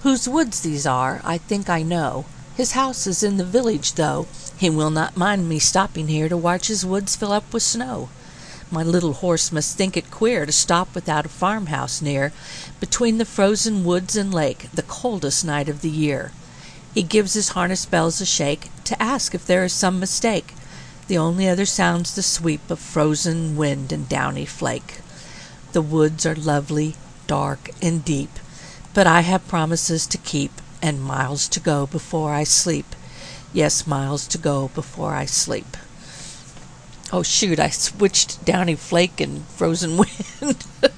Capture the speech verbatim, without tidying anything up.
Whose woods these are, I think I know. His house is in the village, though he will not mind me stopping here to watch his woods fill up with snow. My little horse must think it queer to stop without a farmhouse near, between the frozen woods and lake, the coldest night of the year. He gives his harness bells a shake, to ask if there is some mistake. The only other sound's the sweep of frozen wind and downy flake. The woods are lovely, dark, and deep, but I have promises to keep, and miles to go before I sleep. Yes, miles to go before I sleep. Oh, shoot, I switched downy flake and frozen wind.